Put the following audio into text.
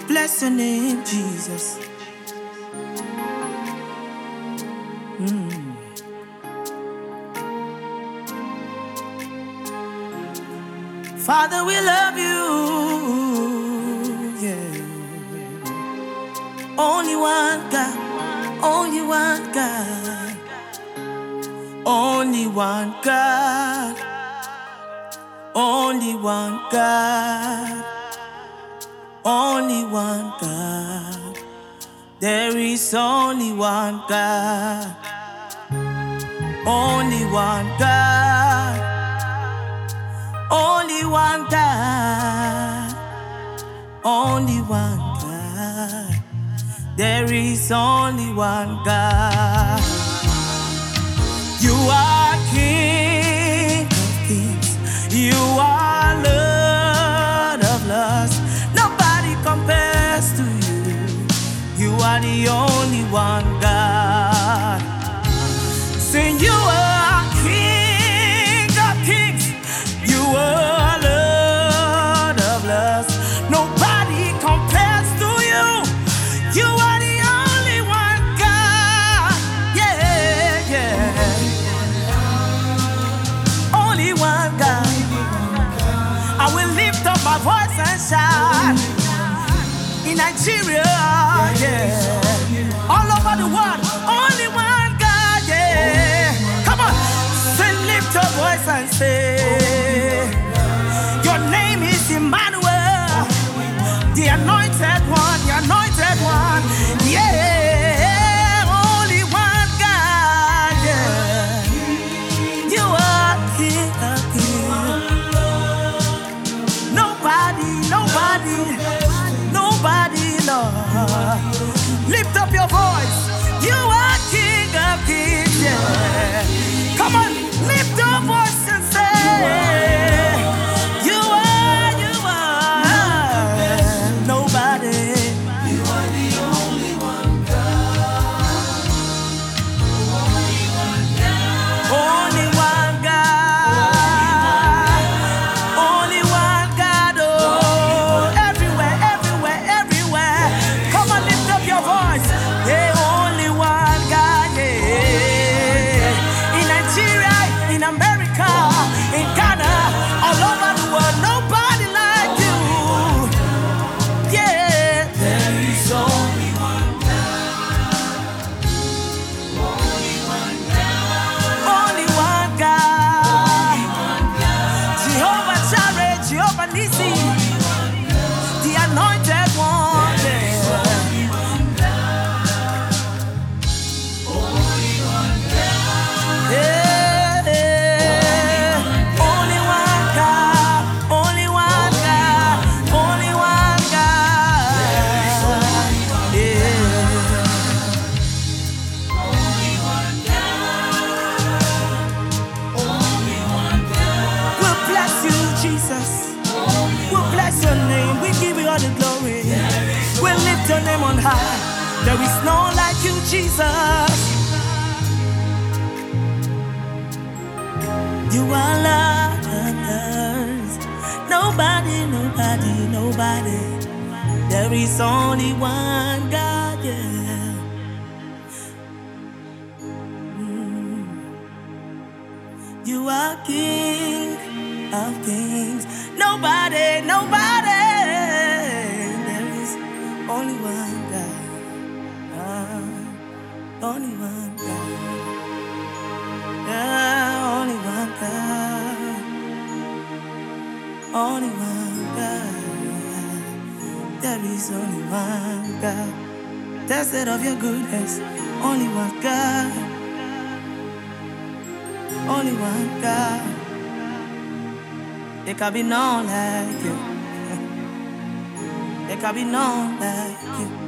bless your name, Jesus. Father, we love you. Yeah. Only one God, only one God, only one God, only one God, only one God. There is only one God, only one God, only one God, only one God. There is only one God. You are King of kings. You are Lord of lords. Nobody compares to you. You are the only one God. Sing, you are King of kings. You are Lord of lords. Nobody compares to you. You are the only one God. Yeah, yeah. Only one God. I will lift up my voice and shout. In Nigeria, yeah. All over the world, only one God, yeah. Come on, say, lift your voice and say, your name is Emmanuel, the anointed one, yeah. Only one God, yeah. You are King of kings. Nobody, Lord. Lift up your voice. You are King of kings, yeah. Come on, lift your voice and say, you are nobody. You are the only one God. Only one God. Only one God. Only one God. Oh, everywhere. Come on, lift up your voice. Yeah, only one God. Yeah. In Nigeria, in America, in Ghana, all over the world, nobody like you. Yeah, there is only one God. Only one God. Only one God. Jehovah Jireh, Jehovah Nissi, the anointed one. Jesus, we'll bless your name. We give you all the glory. We'll lift your name on high. There is no one like you, Jesus. You are Lord of lords. Nobody. There is only one God, yeah. You are King of kings. Nobody. There is only one God. Only one God. Yeah, only one God. Only one God. There is only one God. Tested of your goodness. Only one God. Only one God. There can be none like you. There can be none like you.